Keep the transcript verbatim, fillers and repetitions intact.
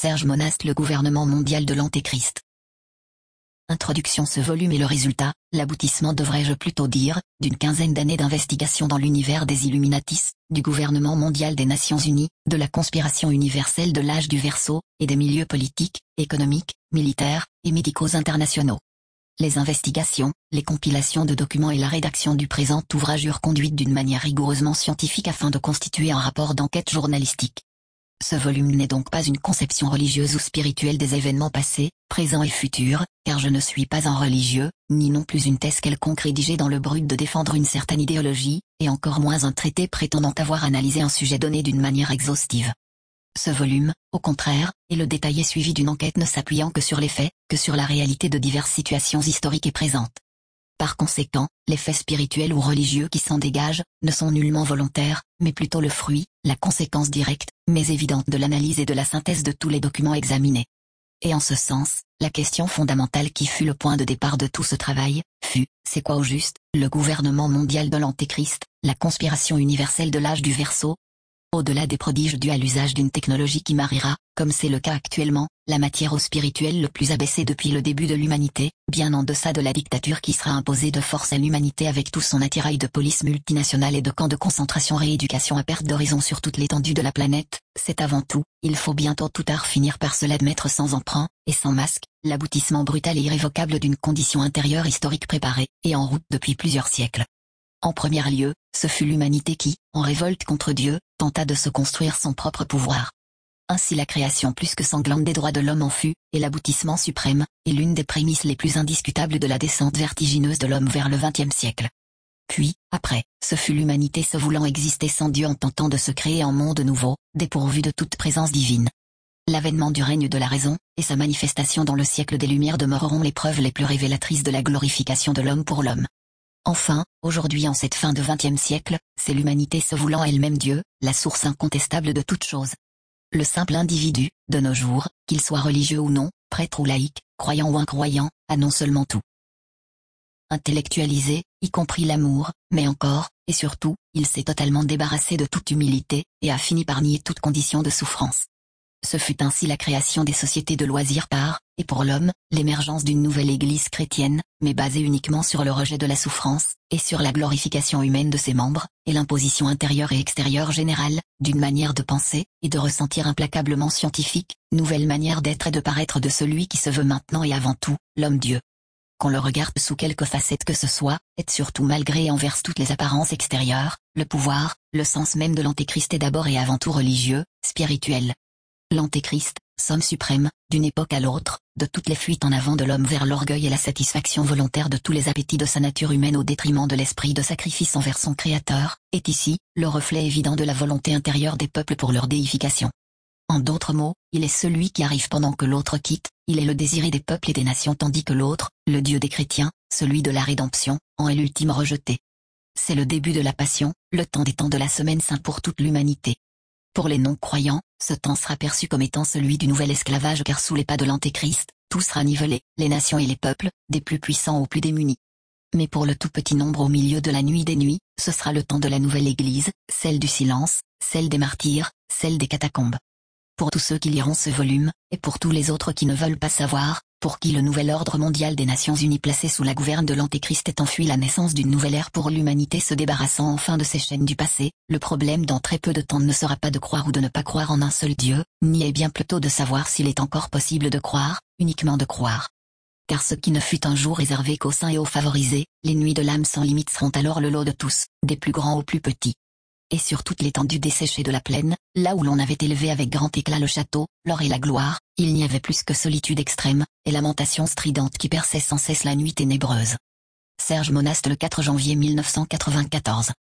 Serge Monast, le gouvernement mondial de l'Antéchrist. Introduction. Ce volume est le résultat, l'aboutissement devrais-je plutôt dire, d'une quinzaine d'années d'investigation dans l'univers des Illuminatis, du gouvernement mondial des Nations Unies, de la conspiration universelle de l'âge du Verseau, et des milieux politiques, économiques, militaires, et médicaux internationaux. Les investigations, les compilations de documents et la rédaction du présent ouvrage eurent conduite d'une manière rigoureusement scientifique afin de constituer un rapport d'enquête journalistique. Ce volume n'est donc pas une conception religieuse ou spirituelle des événements passés, présents et futurs, car je ne suis pas un religieux, ni non plus une thèse quelconque rédigée dans le but de défendre une certaine idéologie, et encore moins un traité prétendant avoir analysé un sujet donné d'une manière exhaustive. Ce volume, au contraire, est le détaillé suivi d'une enquête ne s'appuyant que sur les faits, que sur la réalité de diverses situations historiques et présentes. Par conséquent, les faits spirituels ou religieux qui s'en dégagent, ne sont nullement volontaires, mais plutôt le fruit, la conséquence directe, mais évidente de l'analyse et de la synthèse de tous les documents examinés. Et en ce sens, la question fondamentale qui fut le point de départ de tout ce travail, fut, c'est quoi au juste, le gouvernement mondial de l'Antéchrist, la conspiration universelle de l'âge du Verseau? Au-delà des prodiges dus à l'usage d'une technologie qui mariera, comme c'est le cas actuellement, la matière au spirituel le plus abaissé depuis le début de l'humanité, bien en deçà de la dictature qui sera imposée de force à l'humanité avec tout son attirail de police multinationale et de camps de concentration rééducation à perte d'horizon sur toute l'étendue de la planète, c'est avant tout, il faut bientôt tout tard finir par se l'admettre sans emprunt, et sans masque, l'aboutissement brutal et irrévocable d'une condition intérieure historique préparée, et en route depuis plusieurs siècles. En premier lieu, ce fut l'humanité qui, en révolte contre Dieu, tenta de se construire son propre pouvoir. Ainsi la création plus que sanglante des droits de l'homme en fut, et l'aboutissement suprême, et l'une des prémices les plus indiscutables de la descente vertigineuse de l'homme vers le vingtième siècle. Puis, après, ce fut l'humanité se voulant exister sans Dieu en tentant de se créer un monde nouveau, dépourvu de toute présence divine. L'avènement du règne de la raison, et sa manifestation dans le siècle des Lumières demeureront les preuves les plus révélatrices de la glorification de l'homme pour l'homme. Enfin, aujourd'hui en cette fin de vingtième siècle, c'est l'humanité se voulant elle-même Dieu, la source incontestable de toute chose. Le simple individu, de nos jours, qu'il soit religieux ou non, prêtre ou laïque, croyant ou incroyant, a non seulement tout intellectualisé, y compris l'amour, mais encore, et surtout, il s'est totalement débarrassé de toute humilité, et a fini par nier toute condition de souffrance. Ce fut ainsi la création des sociétés de loisirs par, et pour l'homme, l'émergence d'une nouvelle église chrétienne, mais basée uniquement sur le rejet de la souffrance, et sur la glorification humaine de ses membres, et l'imposition intérieure et extérieure générale, d'une manière de penser, et de ressentir implacablement scientifique, nouvelle manière d'être et de paraître de celui qui se veut maintenant et avant tout, l'homme-dieu. Qu'on le regarde sous quelque facette que ce soit, et surtout malgré et envers toutes les apparences extérieures, le pouvoir, le sens même de l'Antéchrist est d'abord et avant tout religieux, spirituel. L'Antéchrist, somme suprême, d'une époque à l'autre, de toutes les fuites en avant de l'homme vers l'orgueil et la satisfaction volontaire de tous les appétits de sa nature humaine au détriment de l'esprit de sacrifice envers son Créateur, est ici, le reflet évident de la volonté intérieure des peuples pour leur déification. En d'autres mots, il est celui qui arrive pendant que l'autre quitte, il est le désiré des peuples et des nations tandis que l'autre, le Dieu des chrétiens, celui de la rédemption, en est l'ultime rejeté. C'est le début de la passion, le temps des temps de la semaine sainte pour toute l'humanité. Pour les non-croyants, ce temps sera perçu comme étant celui du nouvel esclavage car sous les pas de l'Antéchrist, tout sera nivelé, les nations et les peuples, des plus puissants aux plus démunis. Mais pour le tout petit nombre au milieu de la nuit des nuits, ce sera le temps de la nouvelle Église, celle du silence, celle des martyrs, celle des catacombes. Pour tous ceux qui liront ce volume, et pour tous les autres qui ne veulent pas savoir, pour qui le nouvel ordre mondial des Nations Unies placé sous la gouverne de l'Antéchrist est enfui la naissance d'une nouvelle ère pour l'humanité se débarrassant enfin de ces chaînes du passé, le problème dans très peu de temps ne sera pas de croire ou de ne pas croire en un seul Dieu, ni est bien plutôt de savoir s'il est encore possible de croire, uniquement de croire. Car ce qui ne fut un jour réservé qu'aux saints et aux favorisés, les nuits de l'âme sans limite seront alors le lot de tous, des plus grands aux plus petits. Et sur toute l'étendue desséchée de la plaine, là où l'on avait élevé avec grand éclat le château, l'or et la gloire, il n'y avait plus que solitude extrême, et lamentation stridente qui perçait sans cesse la nuit ténébreuse. Serge Monast le quatre janvier mille neuf cent quatre-vingt-quatorze.